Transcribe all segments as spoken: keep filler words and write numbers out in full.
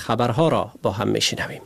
خبرها را با هم میشنویم.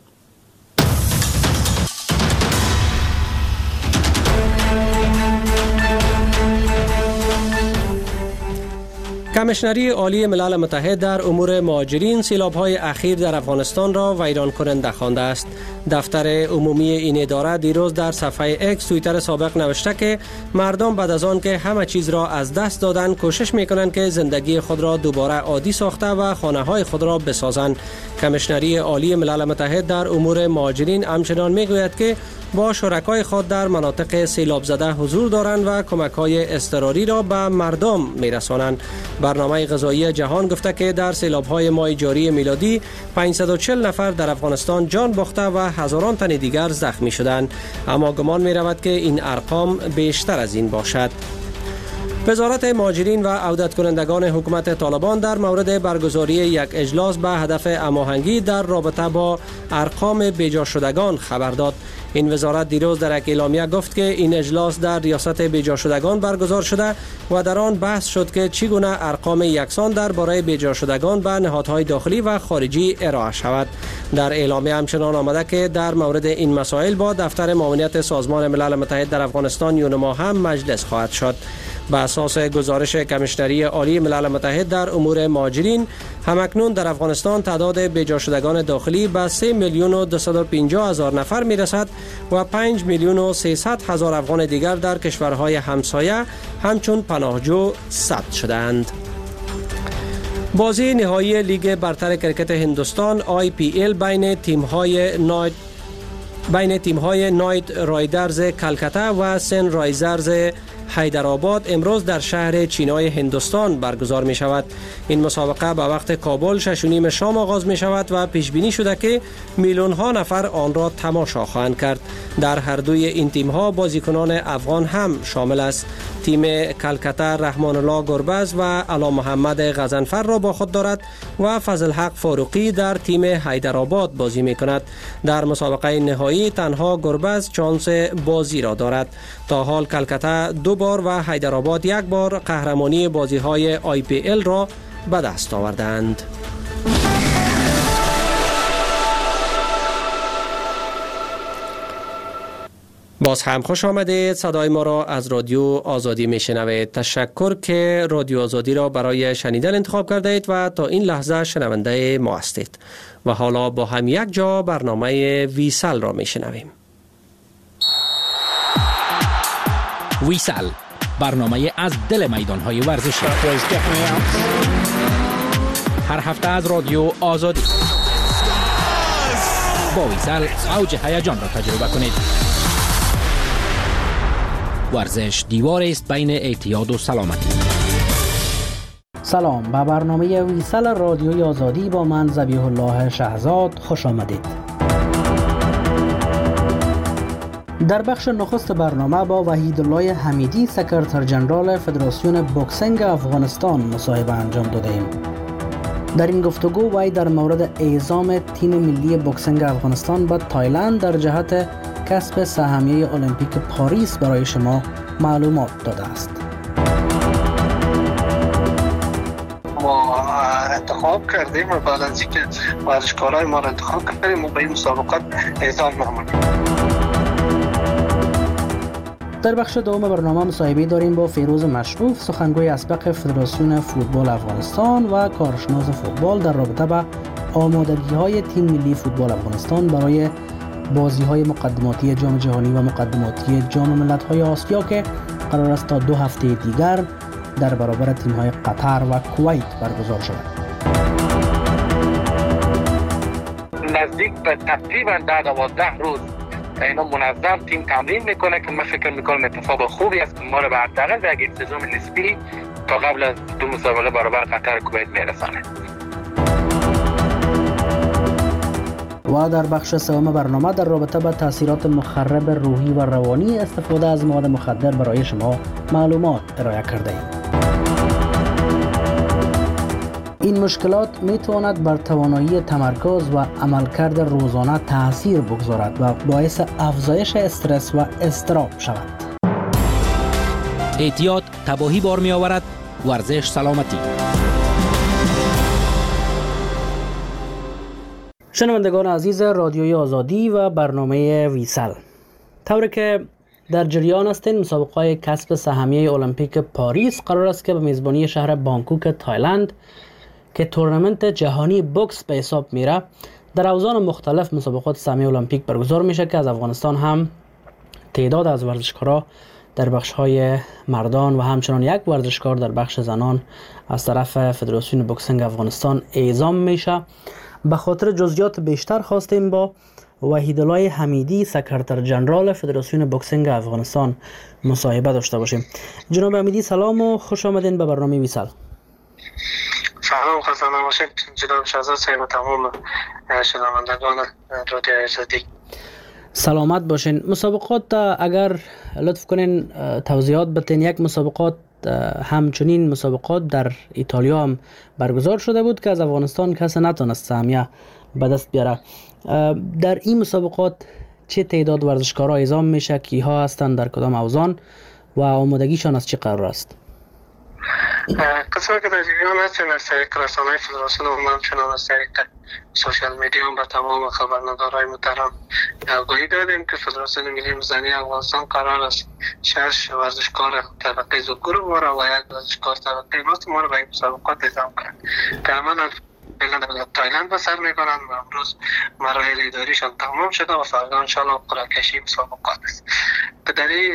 کمیشنری عالی ملل متحد در امور مهاجرین سیلاب‌های اخیر در افغانستان را ویران کننده خوانده است. دفتر عمومی این اداره دیروز در صفحه اکس توییتر سابق نوشته که مردم بعد از آن که همه چیز را از دست دادند کوشش می‌کنند که زندگی خود را دوباره عادی ساخته و خانه‌های خود را بسازند. کمیشنری عالی ملل متحد در امور مهاجرین همچنان می‌گوید که با شرکای خود در مناطق سیلاب زده حضور دارند و کمک‌های اضطراری را به مردم می‌رسانند. برنامه غذایی جهان گفته که در سیلاب‌های ماه جاری میلادی پانصد و چهل نفر در افغانستان جان باخته و هزاران تن دیگر زخمی شدند، اما گمان می‌رود که این ارقام بیشتر از این باشد. وزارت مهاجرین و عودت کنندگان حکومت طالبان در مورد برگزاری یک اجلاس به هدف هماهنگی در رابطه با ارقام بیجا شدگان خبر داد. این وزارت دیروز در یک اعلامیه گفت که این اجلاس در ریاست بیجا شدگان برگزار شده و در آن بحث شد که چگونه ارقام یکسان درباره بیجا شدگان به نهادهای داخلی و خارجی ارائه شود. در اعلامیه همچنان آمده که در مورد این مسائل با دفتر معاونت سازمان ملل متحد در افغانستان یونما هم مجلس خواهد شد. به اساس گزارش کمیشنری عالی ملل متحد در امور مهاجرین، همکنون در افغانستان تعداد بیجا شدگان داخلی به سه میلیون و دویست و پنجاه هزار نفر میرسد و پنج میلیون و سیصد هزار افغان دیگر در کشورهای همسایه همچون پناهجو ثبت شدند. بازی نهایی لیگ برتر کرکت هندوستان آی پی ال بین تیم‌های نایت بین تیم‌های نایت رایدرز کلکتا و سن رایزرز حیدرآباد امروز در شهر چینای هندوستان برگزار می شود. این مسابقه به وقت کابل شش و نیم شام آغاز می شود و پیش بینی شده که میلیون ها نفر آن را تماشا خواهند کرد. در هر دوی این تیم ها بازیکنان افغان هم شامل است. تیم کلکتا رحمان الله گربز و علا محمد غضنفر را با خود دارد و فضل حق فاروقی در تیم حیدرآباد بازی می کند. در مسابقه نهایی تنها گربز چانس بازی را دارد. تا حال کلکتا دو بار و حیدرآباد یک بار قهرمانی بازی های آی پی ال را به دست آوردند. باز هم خوش آمدید. صدای ما را از رادیو آزادی میشنوید. تشکر که رادیو آزادی را برای شنیدن انتخاب کرده اید و تا این لحظه شنونده ما هستید. و حالا با هم یک جا برنامه ویسل را میشنویم. ویسل، برنامه از دل میدانهای ورزشی، هر هفته از رادیو آزادی. با ویسل اوج هیجان را تجربه کنید. ورزش دیوار است بین اعتیاد و سلامتی. سلام، به برنامه ویسل رادیوی آزادی با من ذبیح الله شهزاد خوش آمدید. در بخش نخست برنامه با وحیدالله حمیدی سکرتر جنرال فدراسیون بوکسینگ افغانستان مصاحبه انجام دادیم. در این گفتگو وی در مورد اعزام تیم ملی بوکسینگ افغانستان به تایلند در جهت کسب سهمیه المپیک پاریس برای شما معلومات داده است. ما انتخاب کردیم و بعد از اینکه ورزشکارای ما را انتخاب کردیم ما به این مسابقات اعزام نمودیم. در بخش دوم برنامه مصاحبه داریم با فیروز مشروف، سخنگوی اسبق فدراسیون فوتبال افغانستان و کارشناس فوتبال در رابطه با آمادگی‌های تیم ملی فوتبال افغانستان برای بازی‌های مقدماتی جام جهانی و مقدماتی جام ملت‌های آسیا که قرار است تا دو هفته دیگر در برابر تیم‌های قطر و کویت برگزار شود. نزدیک به تقریباً ده دوازده روز اینا منظم تیم تمرین میکنه که من فکر میکنم اتفاق خوبی است که ما رو به حداقل به یک انسجام نسبی تا قبل از دو مسابقه برابر قطر کویت میرسانه. و در بخش سوم برنامه در رابطه با تاثیرات مخرب روحی و روانی استفاده از مواد مخدر برای شما معلومات ارائه کرده ایم. این مشکلات می تواند بر توانایی تمرکز و عملکرد روزانه تاثیر بگذارد و باعث افزایش استرس و اضطراب شود. اعتیاد تباهی بار می آورد، ورزش سلامتی. شنوندگان عزیز رادیوی آزادی و برنامه ویسل، طوری که در جریان هستین مسابقه کسب سهمیه المپیک پاریس قرار است که به میزبانی شهر بانکوک تایلند که تورنمنت جهانی بوکس به حساب میره در اوزان مختلف مسابقات سهمیه المپیک برگزار میشه که از افغانستان هم تعداد از ورزشکارا در بخش‌های مردان و همچنان یک ورزشکار در بخش زنان از طرف فدراسیون بوکسینگ افغانستان اعزام میشه. به خاطر جزئیات بیشتر خواستیم با وحیدالله حمیدی سکرتر جنرال فدراسیون بوکسینگ افغانستان مصاحبه داشته باشیم. جناب حمیدی سلام و خوش آمدین به برنامه ویسل. سلام خزانه باشید جناب شهزاد صاحب و تمام شنوندگان رادیوی آزادی. سلامت باشین. مسابقات اگر لطف کنین توضیحات بدین. یک مسابقات همچنین مسابقات در ایتالیا هم برگزار شده بود که از افغانستان کسی نتونست سهمیه به دست بیاره. در این مسابقات چه تعداد ورزشکارا اعزام میشه، کیها هستند، در کدام اوزان و آمادگیشان از چه قرار است؟ قسمه که در جریان هستیم از طریق رسانه‌های فدراسیون و همچنان از طریق سوشال میدیا هم به تمام خبرنگارهای محترم آگاهی دادیم که فدراسیون ملی زنی افغانستان قرار است شش ورزشکار طبقه ذکور ما را و یک ورزشکار طبقه ماست ما را به این مسابقات اعزام کنند که عملاً فعلا تایلند به سر میکنند و امروز مراحل اداریشان تمام شده و فردا انشاءالله قرعه کشی مسابقات است. در این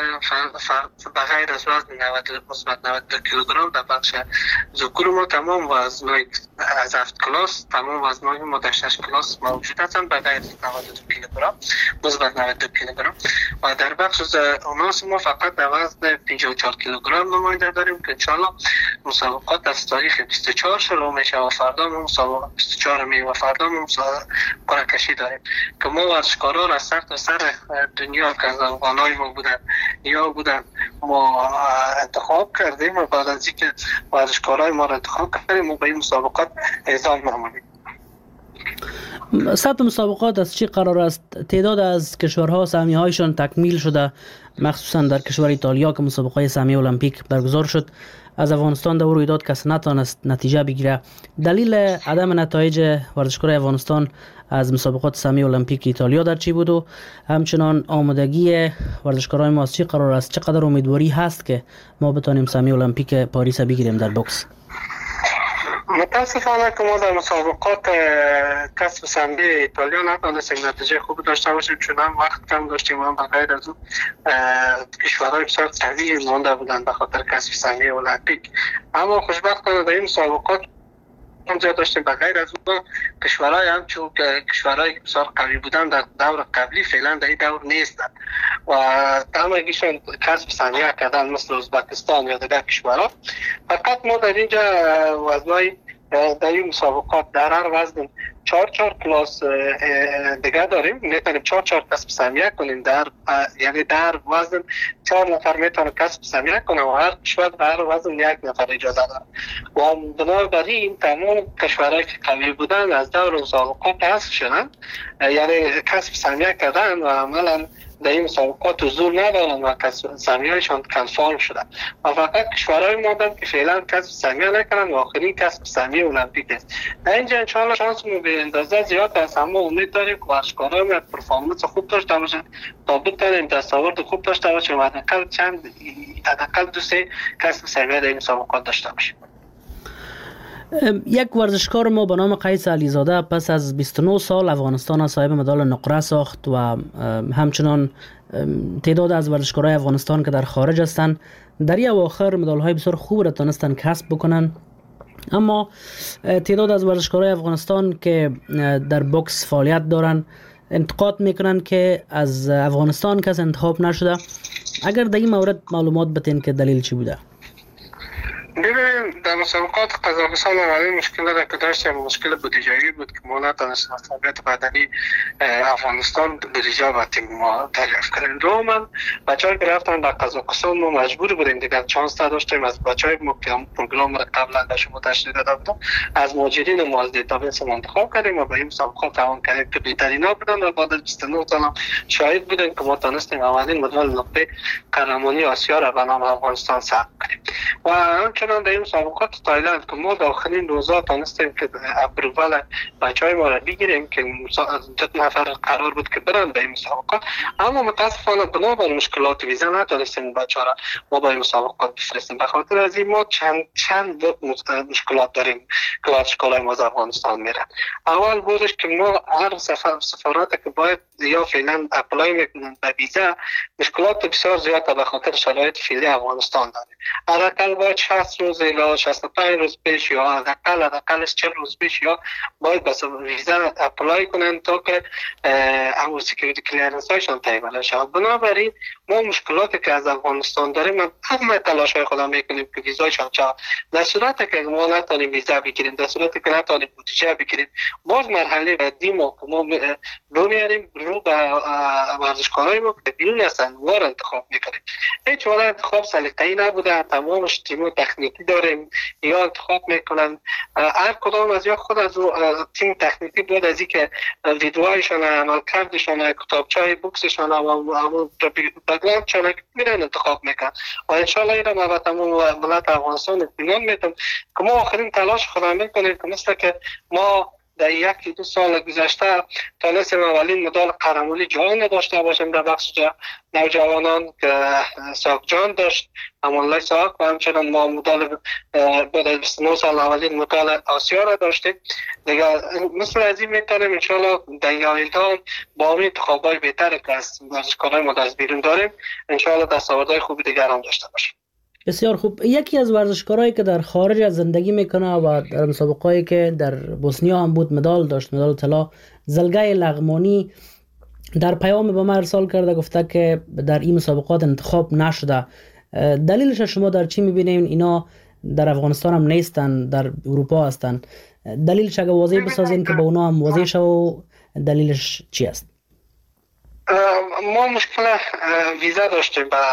بغیر از وزن مثبت نود و دو کیلوگرم در بخش ذکور ما تمام وزنهای از هفت کلاس تمام وزنهای ما در شش کلاس موجود هستند بغیر از نود و دو کیلوگرم مثبت نود و دو کیلوگرم و در بخش اوناس ما فقط در وزن پنجاه و چهار کیلوگرم نماینده داریم که انشاءالله مسابقات از تاریخ بیست و چهار شروع میشه و فردا ما مسابقات بیست و چهار می و فردا ما قرعه کشی داریم که ما ورزشکارا را سر تا سر دنیا که از افغانای ما بودن یا بودن ما انتخاب کردیم و بعد از اینکه ورزشکارای ما را انتخاب کردیم ما به این مسابقات اعزام نمودیم. سطح مسابقات از چی قرار است؟ تعداد از کشورها سهمیه هایشان تکمیل شده، مخصوصا در کشور ایتالیا که مسابقه سهمیه المپیک برگزار شد از افغانستان در رویداد کسی نتوانست نتیجه بگیره. دلیل عدم نتایج ورزشکارای افغانستان از مسابقات سهمیه المپیک ایتالیا در چی بود و همچنان آمادگی ورزشکارای ما از چی قرار است؟ چقدر امیدواری هست که ما بتونیم سهمیه المپیک پاریس بگیریم در بوکس؟ متاسفانه که ما در مسابقات کسب سهمیه ایتالیا نتونستیم نتیجه خوب داشته باشیم چون هم وقت کم داشتیم و هم بغیر از اون کشورهای بسیار قوی مانده بودند به خاطر کسب سهمیه المپیک. اما خوشبختانه در این مسابقات اونجا داشتیم بغیر از اون کشورهای همچون کشورهای بسیار قوی بودن در دور قبلی فعلا در این دور نیستند و همگیشون کسب سهمیه کردن مثل ازبکستان یا دیگر کشورها. فقط ما در اینجا وزنهای در این مسابقات در هر وزن چهار چهار کلاس دیگه داریم، میتونیم چهار چهار کسب سهمیه کنیم در یعنی در وزن چهار نفر میتونه کسب سهمیه کنه و هر کشور در هر وزن یک نفر اجازه داره و بنابراین تمام کشورهایی که قوی بودن از دور مسابقات حذف شدن یعنی کسب سهمیه کردن و عملا در این مسابقات حضور ندارن و کسب سهمیه‌شان کنفارم شده و فقط کشورهای ماندن که فعلا کسب سهمیه نکردن و آخرین کسب سهمیه المپیک است. در اینجا انشاءالله شانسمون به اندازه زیاد است اما امید داریم که ورزشکاران پرفورمنس خوب داشته باشن تا بتونیم دستاورد خوب داشته باشیم و حداقل چند حداقل دو سه کسب سهمیه در این مسابقات داشته باشیم. یک ورزشکار ما به نام قیس علیزاده پس از بیست و نه سال افغانستان صاحب مدال نقره ساخت و همچنان تعداد از ورزشکارای افغانستان که در خارج هستند در این اواخر مدال های بسیار خوب را تونستن کسب بکنن. اما تعداد از ورزشکارای افغانستان که در بوکس فعالیت دارن انتقاد میکنن که از افغانستان کس انتخاب نشده. اگر در این مورد معلومات بدین که دلیل چی بوده؟ ببینید در مسابقات قزاقستان اولین مشکل که داشتیم مشکل بودجه‌ای بود که ما نتونستیم از تربیت بدنی افغانستان بودجه به تیم ما دریافت کنیم. دوما بچه‌ها که رفتن در قزاقستان ما مجبور بودیم دیگر چانس نداشتیم از بچه‌های ما که پروگرام را قبلا به شما تشریح داده بودم از مهاجرین ما از دیتابیس انتخاب کردیم و به این مسابقات توان کردیم که بهترینا بودن و بعد از بیست و نه سال شاهد بودیم که ما تونستیم اولین مدال نقره قهرمانی آسیا را به نام افغانستان ثبت کنیم و همچنین برن در این مسابقات تایلند که ما داخلین روزا تانستیم که اپروال بچهای ما را بگیریم که ده نفر قرار بود که برن به این مسابقات، اما متاسفانه بنابر مشکلات ویزا نتونستیم بچه را ما به این مسابقات بفرستیم. به خاطر از این ما چند چند مشکلات داریم که ورزشکارای ما از افغانستان میرن. اول بودش که ما هر سفر سفارت که باید یا فعلا اپلای میکنن به ویزا مشکلات بسیار زیاد به خاطر شرایط فعلی افغانستان داره. حداقل باید شصت روز یا شصت و پنج روز پیش یا حداقل حداقلش چهل روز پیش یا باید بس ویزا اپلای کنن تا که امور سکیوریتی کلیرنس هایشان تایید شود. بنابراین ما مشکلاتی که از افغانستان داریم همه تلاش های خودم میکنیم که ویزایشان چه در صورتی که ما نتونیم ویزا بگیریم، در صورتی که نتونیم بودجه بگیریم، باز مرحله بعدی ما که ما رو میاریم رو به ورزشکارای ما که بیرون هستن وار انتخاب میکنیم. هیچ وار انتخاب سلیقه‌ای نبوده، تمامش تیم تکنیکی داریم یا انتخاب میکنن. هر کدام از یا خود از تیم تکنیکی بود از اینکه ویدیوهایشان، عملکردشان، کتابچه‌های بوکسشان و بگراندشان میرن انتخاب میکنن و انشالله اینا ما به تمام ملت افغانستان اطمینان میدم که ما آخرین تلاش خودم میکنیم که مثل که ما در یکی دو سال گذشته تانستیم اولین مدال قهرمانی جهان داشته باشیم در بخش نوجوانان که ساق جان داشت، امان‌الله ساق، و همچنان ما مدال بعد از بیست و نه سال اولین مدال آسیا را داشتیم. دیگه مثل از این میتونیم انشالله در آینده با همین انتخابای بهتر که از ورزشکارای ما از بیرون داریم انشالله دستاوردهای خوبی دیگر هم داشته باشیم. بسیار خوب. یکی از ورزشکارایی که در خارج از زندگی میکنه و در مسابقه‌ای که در بوسنیا هم بود مدال داشت، مدال طلا، زلگای لغمانی در پیام به ما ارسال کرده، گفته که در این مسابقات انتخاب نشده. دلیلش شما در چی میبینین؟ اینا در افغانستان هم نیستن، در اروپا هستن. دلیلش اگه واضح بسازین که به اونا هم واضح شه و دلیلش چی است؟ ما مشکل ویزا داشتیم با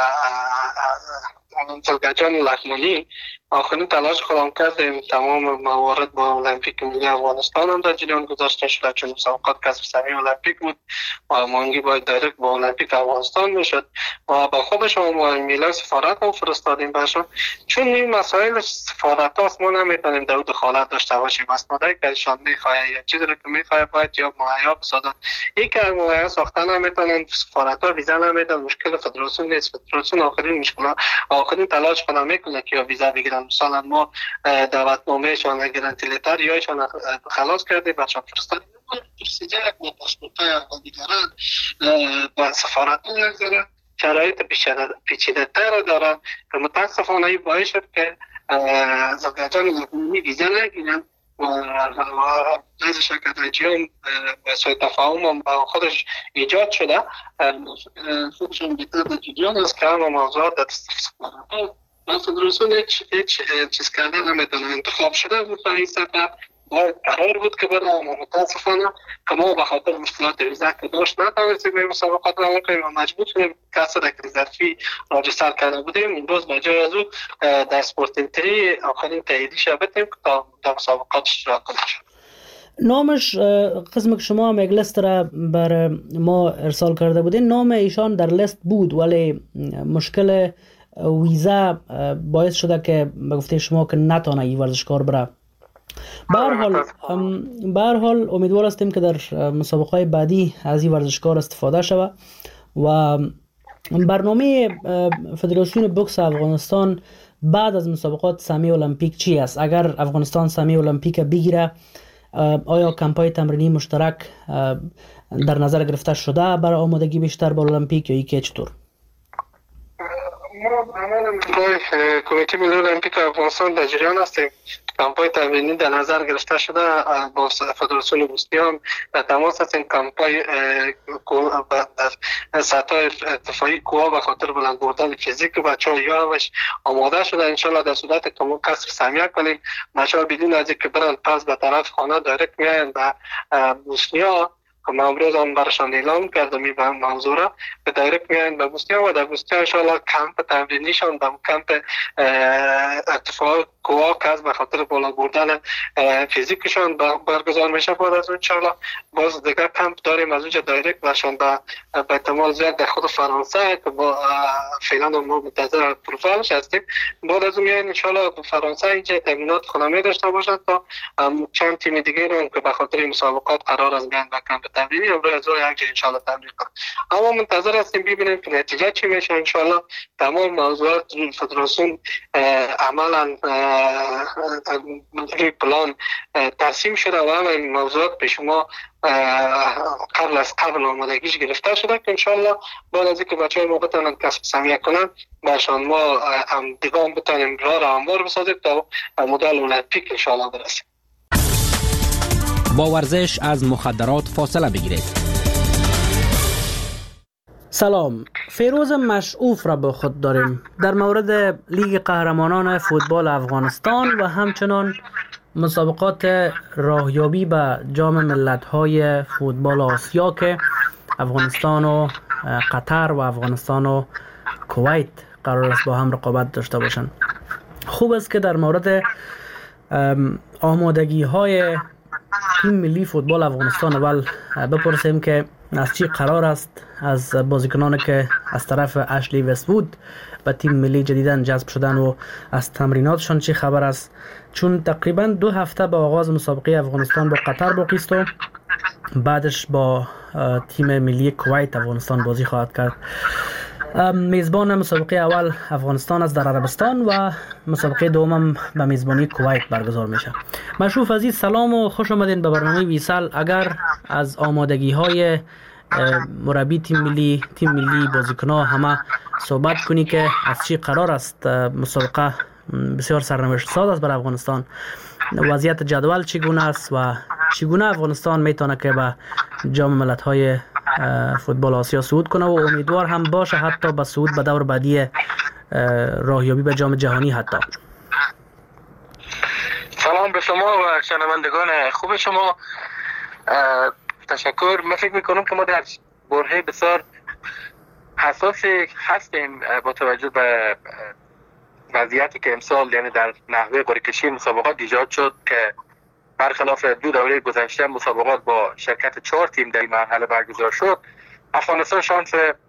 زلگجان لغمانی. آخرین تلاش خودم کردیم، تمام موارد با المپیک ملی افغانستان هم در جریان گذاشته شده چون مسابقات کسب سهمیه المپیک بود و مانگی باید دایرکت با المپیک افغانستان میشد و با خودش هم میلای سفارت هم فرستادیم باشم. چون این مسائل سفارت هاست ما نمیتونیم در دخالت داشته باشیم. اسنادایی که ایشان میخواه یا چیزی که میخواه باید یا مهیا بسازن. یکی از مهیا ساختن نمیتونن، سفارت ها ویزا نمیدن، مشکل فدراسیون نیست. فدراسیون آخرین مشکل آخرین تلاش خودم میکنه که ویزا بگیرن. مثلا ما دعوتنامهشان گارانتی لتر یایشان خلاص کردیم بچه‌ها فرستادیم. پروسیجر با پاسپورت‌های دیگران با سفارت نگذاره، شرایط پیچیده‌تر دارن که متاسفانه این باعث شد که زلگجان لغمانی ویزا نگیرن و از شرکت انجام و سوی تفاهم هم با خودش ایجاد شده. خودشون بیتر در جریان است که همه موضوعات در سفارت و فدراسیون هیچ هیچ چیز کرده نمیتونه. انتخاب شده بود و این سفر باید قرار بود که برای ما متاسفانه که ما به خاطر مشکلات ویزا که داشت نتونستیم به مسابقات روان کنیم و مجبور شدیم کسی را که ظرفی راجستر کرده بودیم امروز به جای از او در سپورتینگ تری آخرین تاییدی شبتیم که تا در مسابقات اشتراک کنیم. نامش قسم که شما هم یک لیست را بر ما ارسال کرده بودین، نام ایشان در لیست بود ولی مشکل ویزا باعث شده که به گفته شما که نتونه این ورزشکار بره. به هر حال به هر حال امیدوار هستیم که در مسابقات بعدی از این ورزشکار استفاده شود. و برنامه فدراسیون بوکس افغانستان بعد از مسابقات سهمیه المپیک چی است؟ اگر افغانستان سهمیه المپیک بگیره آیا کمپای تمرینی مشترک در نظر گرفته شده برای آمادگی بیشتر با المپیک یا اینکه چطور؟ ما عملا با کمیته ملی المپیک افغانستان در جریان هستیم. کمپای تمرینی در نظر گرفته شده با فدراسیون بوسنیا در تماس هستیم. کمپای در سطح ارتفاعی کوها به خاطر بلند بردن فیزیک بچه‌ها یا همش آماده شده. انشالله در صورت که ما کسب سهمیه کنیم بچه‌ها بدون از اینکه برن پس به طرف خانه دایرکت میاین به بوسنیا که ما امروز هم برشان اعلام کردم این موضوع را به دایرکت میان به بوستیا و در بوستیا انشاءالله کمپ تمرینیشان در کمپ اتفاق کوها که از به خاطر بالا بردن فیزیکشان برگزار میشه. بعد از اون انشاءالله باز دیگر کمپ داریم از اونجا دایرکت برشان به احتمال زیاد در خود فرانسه که با فعلا ما منتظر پروفایلش هستیم. بعد از اون میان انشاءالله فرانسه اینجا تمرینات خونمی داشته باشند تا چند تیم دیگه رو که به خاطر مسابقات قرار است بیان به کمپ تمرینی امروز از روی یک جا انشاءالله تمرین کنند. اما منتظر هستیم ببینیم که نتیجه چی میشه. انشاءالله تمام موضوعات فدراسیون عملا روی پلان ترسیم شده و همه موضوعات به شما قبل از قبل آمادگیش گرفته شده که انشاءالله بعد از اینکه بچه‌های ما بتونن کسب سمیه کنن برشان ما هم دیگه بتونیم راه را هموار بسازیم تا مدل المپیک انشاءالله برسیم. با ورزش از مخدرات فاصله بگیرید. سلام، فیروز مشعوف را با خود داریم در مورد لیگ قهرمانان فوتبال افغانستان و همچنان مسابقات راهیابی به جام ملت‌های فوتبال آسیا که افغانستان و قطر و افغانستان و کویت قرار است با هم رقابت داشته باشند. خوب است که در مورد آمادگی های تیم ملی فوتبال افغانستان اول بپرسیم که از چی قرار است از بازیکنانی که از طرف اشلی وست‌وود به تیم ملی جدیداً جذب شدن و از تمریناتشان چی خبر است، چون تقریباً دو هفته به آغاز مسابقه افغانستان با قطر باقی است و بعدش با تیم ملی کویت افغانستان بازی خواهد کرد. میزبان مسابقه اول افغانستان است در عربستان و مسابقه دوم به میزبانی کویت برگزار میشه. مشروف عزیز سلام و خوش آمدین به برنامه ویسال. اگر از آمادگی های مربی تیم ملی تیم ملی بازیکن‌ها همه صحبت کنی که از چی قرار است. مسابقه بسیار سرنوشت ساز است برای افغانستان، وضعیت جدول چگونه است و چگونه افغانستان میتونه که به جام ملت‌های فوتبال آسیا صعود کنه و امیدوار هم باشه حتی به صعود به دور بعدی راهیابی به جام جهانی. حتی سلام به شما و شنوندگان خوب شما، تشکر. من فکر میکنم که ما در برهه بسیار حساسی هستیم با توجه به وضعیتی که امسال یعنی در نحوه قرعه کشی مسابقات ایجاد شد که برخلاف دو دوره گذشته مسابقات با شرکت چهار تیم در این مرحله برگزار شد. افغانستان شانس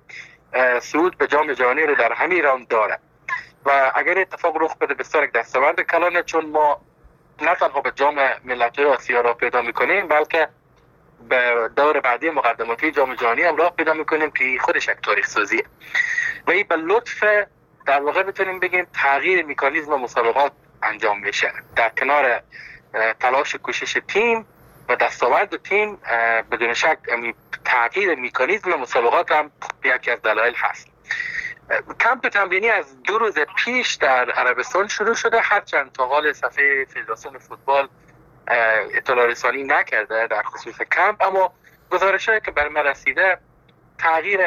صعود به جام جهانی رو در همین راند داره و اگر اتفاق رخ بده بسیار یک دستاورد کلانه، چون ما نه تنها به جام ملت‌های آسیا را پیدا می‌کنیم بلکه به دور بعدی مقدماتی جام جهانی هم راه پیدا می‌کنیم که خودش یک تاریخ سازیه و این به لطف در واقع بتونیم بگیم تغییر مکانیزم مسابقات انجام میشه. در کنار تلاش کوشش تیم و دستاورد تیم بدون شک تغییر مکانیزم مسابقات هم یکی از دلایل هست. کمپ تمرینی از دو روز پیش در عربستان شروع شده، هرچند تا حال صفحه فدراسیون فوتبال اطلاع رسانی نکرده در خصوص کمپ، اما گزارش‌هایی که بر من رسیده تغییر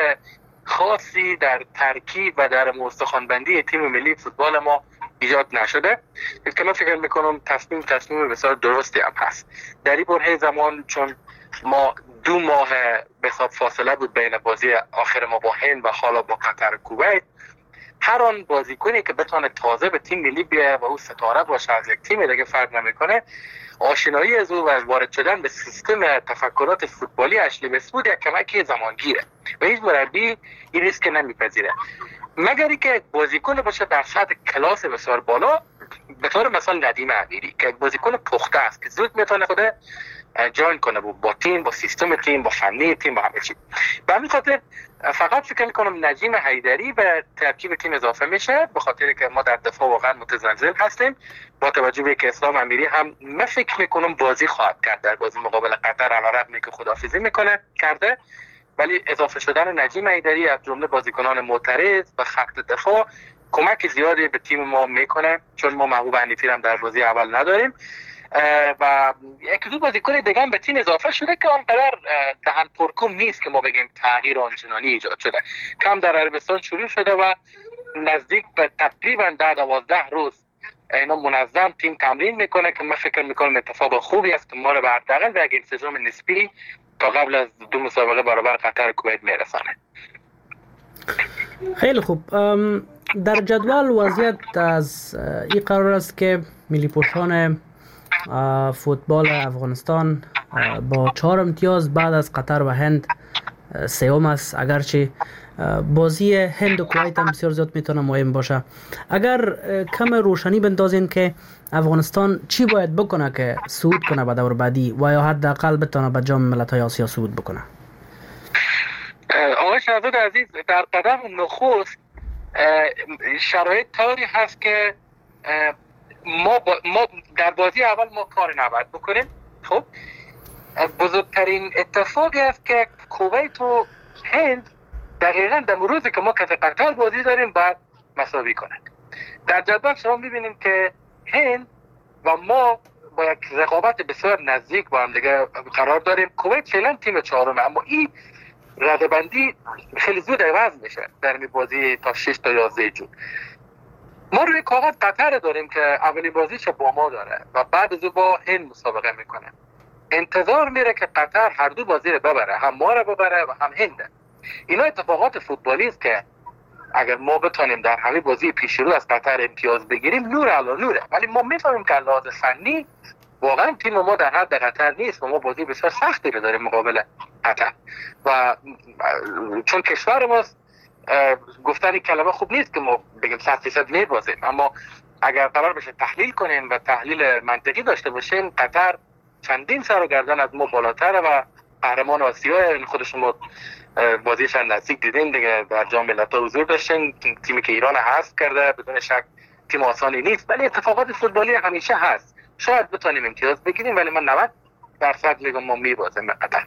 خاصی در ترکیب و در مستخوان‌بندی تیم ملی فوتبال ما ایجاد نشده که من فکر میکنم تصمیم تصمیم بسیار درستی هم هست. در این برهه زمان چون ما دو ماه به حساب فاصله بود بین بازی آخر ما با هند و حالا با قطر و کویت، هر آن بازیکنی که بتونه تازه به تیم ملی بیاد و او ستاره باشه از یک تیم دیگه فرق نمیکنه، آشنایی از او و وارد شدن به سیستم تفکرات فوتبالی اشلی وست‌وود یک کمکی زمانگیره و هیچ مربی این ریسک نمیپذیره مگر اینکه بازیکن باشه در سطح کلاس بسیار بالا، به طور مثال ندیم امیری که بازیکن پخته است که زود میتونه خوده جوین کنه با تیم، با سیستم تیم، با فنی تیم، با همه چی. به همین خاطر فقط فکر میکنم نجیم حیدری به ترکیب تیم اضافه میشه، به خاطر که ما در دفاع واقعا متزلزل هستیم. با توجه به که اسلام امیری هم من فکر میکنم بازی خواهد کرد در بازی مقابل قطر، علیرغم که خداحافظی میکنه کرده، ولی اضافه شدن نجیم حیدری از جمله بازیکنان معترض و خط دفاع کمک زیادی به تیم ما میکنه، چون ما محبوب حنیفی هم در بازی اول نداریم و یک دو بازیکن دیگه هم به تیم اضافه شده که آنقدر دهن پرکوم نیست که ما بگیم تغییر آنچنانی ایجاد شده. کم در عربستان شروع شده و نزدیک به تقریبا ده دوازده روز اینا منظم تیم تمرین میکنه که من فکر میکنم اتفاق خوبی است که ما رو به حداقل در یک انسجام نسبی تا قبل از دو مسابقه برابر قطر کویت میرسانه. خیلی خوب. در جدول وضعیت از این قرار است که ملی پوشان فوتبال افغانستان با چهار امتیاز بعد از قطر و هند سوم است، اگرچه بازی هند و کویت هم بسیار زیاد میتونه مهم باشه. اگر کم روشنی بندازین که افغانستان چی باید بکنه که صعود کنه به دور بعدی و یا حداقل بتونه به جام ملت‌های آسیا صعود بکنه؟ آقای شهزاد عزیز، در قدم نخست شرایط طوری هست که ما, با ما در بازی اول ما کار نباید بکنیم. خب بزرگترین اتفاقی است که کویت و هند دقیقاً در روزی که ما که قطر بازی داریم باید مساوی کنند. در جدول شما میبینیم که هند و ما با یک رقابت بسیار نزدیک با هم دیگه قرار داریم. کویت فعلا تیم چهارمه، اما این ردبندی خیلی زود عوض میشه در این بازی تا شش تا یازده جون. ما روی کاغذ قطر داریم که اولین بازیش با ما داره و بعد از او با هند مسابقه میکنه. انتظار میره که قطر هر دو بازی رو ببره، هم ما رو ببره و هم هند. اینا اتفاقات فوتبالی است که اگر ما بتونیم در همین بازی پیش رو از قطر امتیاز بگیریم نور علا نوره، ولی ما میفهمیم که لحاظ فنی واقعا تیم ما در حد قطر نیست و ما بازی بسیار سختی رو داریم مقابل قطر و چون کشور ماست گفتن کلمه خوب نیست که ما بگیم صد درصد میبازیم، اما اگر قرار بشه تحلیل کنیم و تحلیل منطقی داشته باشیم قطر چندین سر و گردن از ما بالاتره و قهرمان آسیا. خود شما بازیش نزدیک دیدین دیگه، در جام ملت‌ها حضور داشتین. تیمی که ایران حذف کرده بدون شک تیم آسانی نیست، ولی اتفاقات فوتبالی همیشه هست. شاید بتونیم امتیاز بگیریم ولی من نود درصد میگم ما میبازیم به قطر.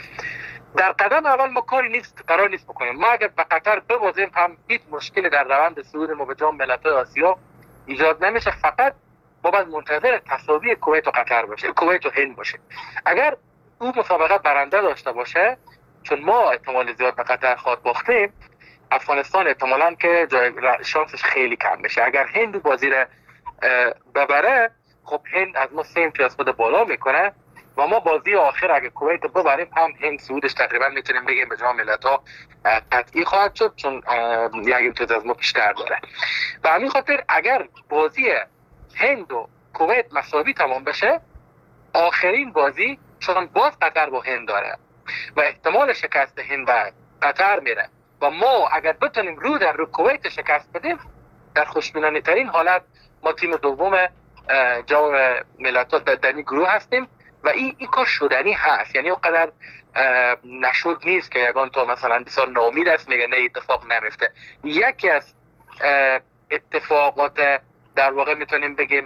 در قدم اول ما کاری نیست قرار نیست بکنیم. ما اگر به قطر ببازیم هم هیچ مشکلی در روند صعود ما به جام ملت‌های آسیا ایجاد نمیشه، فقط ما باید منتظر تساوی کویت و قطر باشه، کویت و هند باشه. اگر اون مسابقه برنده داشته باشه، چون ما احتمال زیاد به قطر خواهد باختیم، افغانستان احتمالاً که جای شانسش خیلی کم میشه. اگر هند بازی رو ببره، خب هند از ما سه امتیاز خود بالا میکنه و ما بازی آخر اگه کویت ببریم هم هند صعودش تقریبا میتونیم بگیم به جام ملت‌ها قطعی خواهد شد، چون یک امتیاز از ما بیشتر داره. و همین خاطر اگر بازی هند و کویت مساوی تمام بشه، آخرین بازی چون باز قطر با هند داره و احتمال شکست هند و قطر میره و ما اگر بتونیم رو در رو کویت شکست بدیم، در خوشبینانه ترین حالت ما تیم دوم جام ملت‌ها در این گروه هستیم و این این کار شدنی هست. یعنی اونقدر نشد نیست که یگان تو مثلا بسیار ناامید است میگه نه اتفاق نمیفته. یکی از اتفاقات در واقع میتونیم بگیم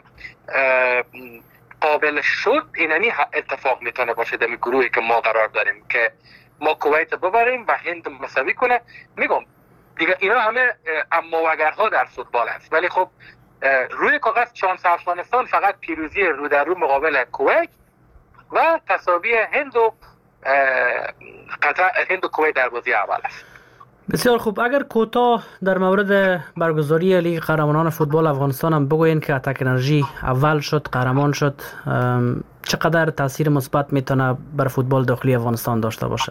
قابل شد اینمی اتفاق میتونه باشه در گروهی که ما قرار داریم که ما کویت ببریم و هند مساوی کنه. میگم دیگه اینا همه اما و اگرها در فوتبال است، ولی خب روی کاغذ شانس افغانستان فقط پیروزی رو در رو مقابل کویت و تساوی هند و قطر هند و کویت در بازی اول است. بسیار خوب. اگر کوتاه در مورد برگزاری لیگ قهرمانان فوتبال افغانستان هم بگوین که اتک انرژی اول شد، قهرمان شد، چقدر تاثیر مثبت میتونه بر فوتبال داخلی افغانستان داشته باشه؟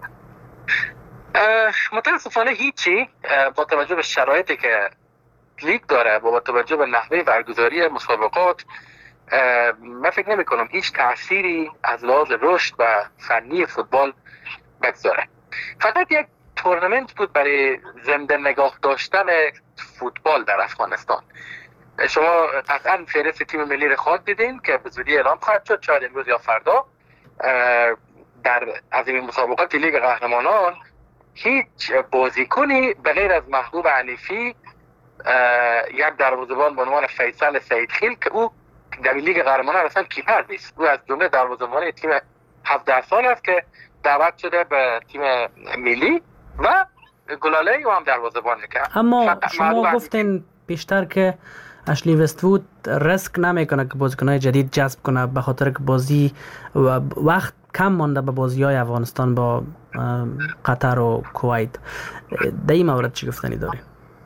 متاسفانه هیچی، با توجه به شرایطی که لیگ داره و با توجه به نحوه برگزاری مسابقات من فکر نمی کنم هیچ تأثیری از لحاظ رشد و فنی فوتبال بگذاره. فقط یک تورنمنت بود برای زنده نگاه داشتن فوتبال در افغانستان. شما قطعا فهرست تیم ملی رو خواهد دیدین که به زودی اعلام خواهد شد، شاید امروز یا فردا. در از این مسابقات لیگ قهرمانان هیچ بازیکنی به غیر از محبوب حنیفی، یک دروازه‌بان به عنوان فیصل سیدخیل که او در لیگ قهرمانان اصلا کیپر نیست، او از جمله دروازه‌بان تیم هفده سال است که دعوت شده به تیم ملی و گلاله او هم دروازه‌بان که اما شما گفتین بیشتر که اشلی وست‌وود ریسک نمیکنه که بازیکن‌های جدید جذب کنه به خاطر که بازی و وقت کم مانده به بازی‌های افغانستان با قطر و کویت. در این مورد چی گفتنی داری؟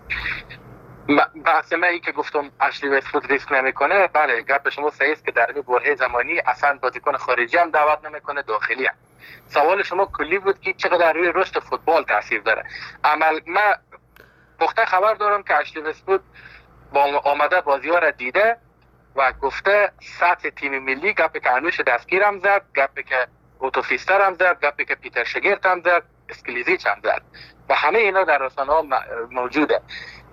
بحث من که گفتم اشلی وست‌وود ریسک نمیکنه، بله گپ شما صحیح است که در این برهه زمانی اصلا بازیکن خارجی هم دعوت نمیکنه، داخلی هم. سوال شما کلی بود که چقدر روی رشد فوتبال تاثیر داره. عمل من پخته خبر دارم که اشلی وست‌وود با آمده بازی‌ها را دیده و گفته سطح تیم ملی، گپی که انوش دستگیر هم زد، گپی که اوتوفیستر هم زد، گپی که پیتر شگرت هم زد، اسکلیزیچ هم زد و همه اینا در رسانه‌ها موجوده.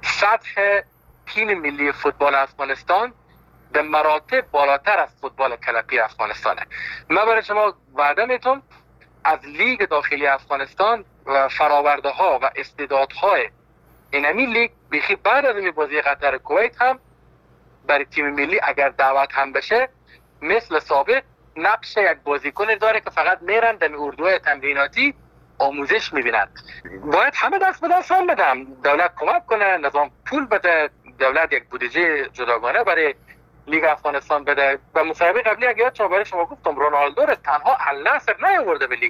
سطح تیم ملی فوتبال افغانستان به مراتب بالاتر از فوتبال کلپی افغانستانه. من برای شما وعده میتونم از لیگ داخلی افغانستان و فراورده ها و استعدادهای اینمی لیگ بیخی بعد از این بازی قطر کویت هم برای تیم ملی اگر دعوت هم بشه مثل سابق نقش یک بازیکن داره که فقط میرن در اردوهای تمریناتی آموزش میبینن. باید همه دست به دست هم بدم، دولت کمک کنه، نظام پول بده، دولت یک بودجه جداگانه برای لیگ افغانستان بده. و مصاحبه قبلی اگه یادتون برای شما گفتم رونالدو رو تنها النصر نیاورده به لیگ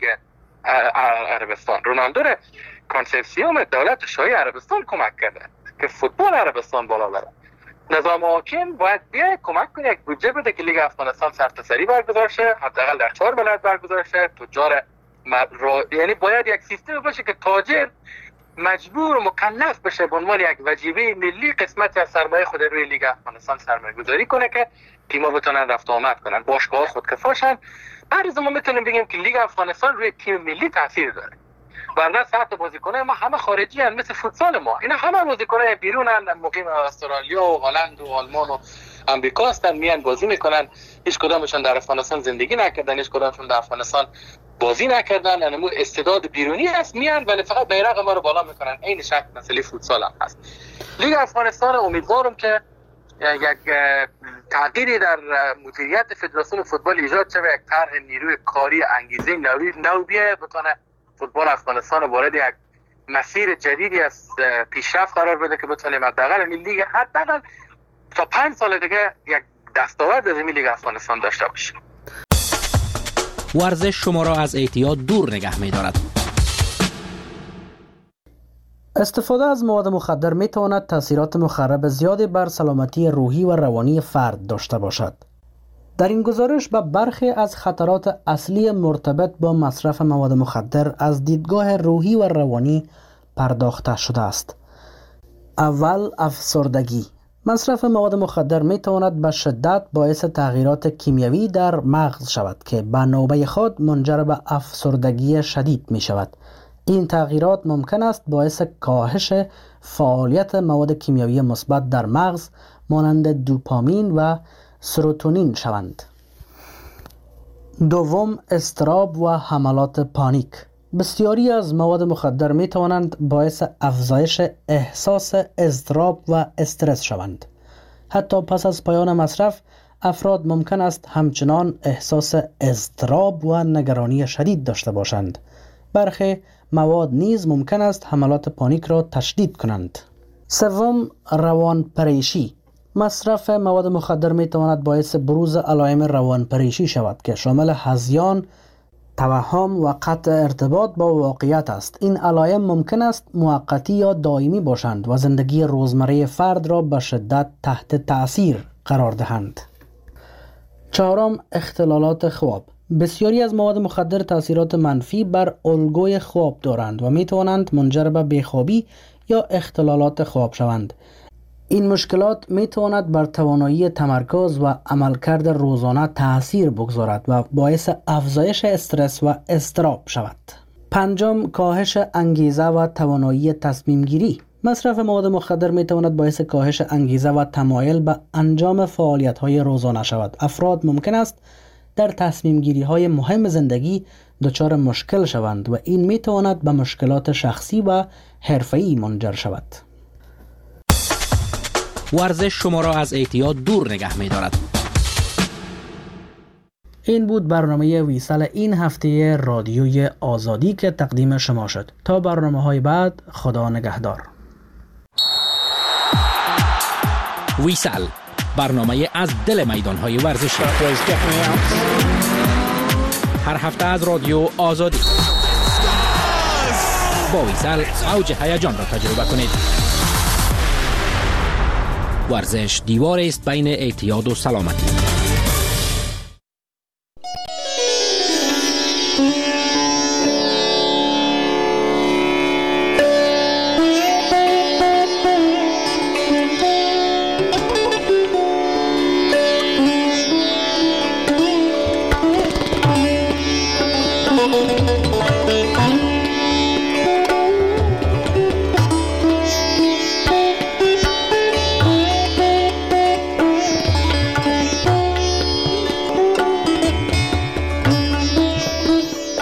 عربستان، رونالدو رو کانسورسیوم دولت شاهی عربستان کمک کرده که فوتبال عربستان بالا بره. نظام حاکم باید بیاید کمک کنه، یک بودجه بده که لیگ افغانستان سرتاسری برگزار شه، حداقل در چهار بلد برگزار شه. تجار را... یعنی باید یک سیستم باشه که تاجر مجبور و مکلف بشه به عنوان یک وجیبه ملی قسمتی از سرمایه خود روی لیگ افغانستان سرمایه گذاری کنه که تیم‌ها بتونن رفت و آمد کنن، باشگاه‌ها خودکفاشن. هر از ما میتونیم بگیم که لیگ افغانستان روی تیم ملی تاثیر داره. ورنه سطح بازیکن‌های ما همه خارجی هستند، مثل فوتسال ما. اینا همه بازیکن‌های بیرونن، مقیم استرالیا و هلند و آلمان و آمریکا هستن، میان بازی میکنن. هیچ کدامشون در افغانستان زندگی نکردن، هیچ کدامشون در افغانستان بازی نکردن. یعنی استعداد بیرونی هست، میان ولی فقط بیرق ما رو بالا میکنن. عین شکل مسئله فوتسال هم هست. لیگ افغانستان امیدوارم که یک تغییری در مدیریت فدراسیون فوتبال ایجاد شه، یک طرح نیروی کاری انگیزه نوی نو بیه، بتونه فوتبال افغانستان رو وارد یک مسیر جدیدی از پیشرفت قرار بده که بتونیم حداقل این لیگ حداقل تا پنج سال دیگه یک دستاورد از این لیگ افغانستان داشته باشیم. ورزش شما را از اعتیاد دور نگه می‌دارد. استفاده از مواد مخدر می‌تواند تأثیرات مخرب زیادی بر سلامتی روحی و روانی فرد داشته باشد. در این گزارش به برخی از خطرات اصلی مرتبط با مصرف مواد مخدر از دیدگاه روحی و روانی پرداخته شده است. اول، افسردگی. مصرف مواد مخدر می تواند به شدت باعث تغییرات کیمیایی در مغز شود که به نوبه خود منجر به افسردگی شدید می شود. این تغییرات ممکن است باعث کاهش فعالیت مواد کیمیایی مثبت در مغز مانند دوپامین و سروتونین شوند. دوم، اضطراب و حملات پانیک. بسیاری از مواد مخدر می توانند باعث افزایش احساس اضطراب و استرس شوند. حتی پس از پایان مصرف، افراد ممکن است همچنان احساس اضطراب و نگرانی شدید داشته باشند. برخی مواد نیز ممکن است حملات پانیک را تشدید کنند. سوم، روانپریشی. مصرف مواد مخدر می تواند باعث بروز علائم روانپریشی شود که شامل هذیان، توهم و قطع ارتباط با واقعیت است. این علائم ممکن است موقتی یا دائمی باشند و زندگی روزمره فرد را به شدت تحت تأثیر قرار دهند. چهارم، اختلالات خواب. بسیاری از مواد مخدر تأثیرات منفی بر الگوی خواب دارند و می توانند منجر به بیخوابی یا اختلالات خواب شوند. این مشکلات می تواند بر توانایی تمرکز و عملکرد روزانه تأثیر بگذارد و باعث افزایش استرس و اضطراب شود. پنجم، کاهش انگیزه و توانایی تصمیم گیری. مصرف مواد مخدر می تواند باعث کاهش انگیزه و تمایل به انجام فعالیت های روزانه شود. افراد ممکن است در تصمیم گیری های مهم زندگی دچار مشکل شوند و این می تواند به مشکلات شخصی و حرفه‌ای منجر شود. ورزش شما را از اعتیاد دور نگه می دارد. این بود برنامه ویسال این هفته رادیوی آزادی که تقدیم شما شد. تا برنامه های بعد، خدا نگهدار. ویسال، برنامه از دل میدان های ورزشی. هر هفته از رادیو آزادی. با ویسال اوج هیجان را تجربه کنید. ورزش دیوار است بین اعتیاد و سلامتی.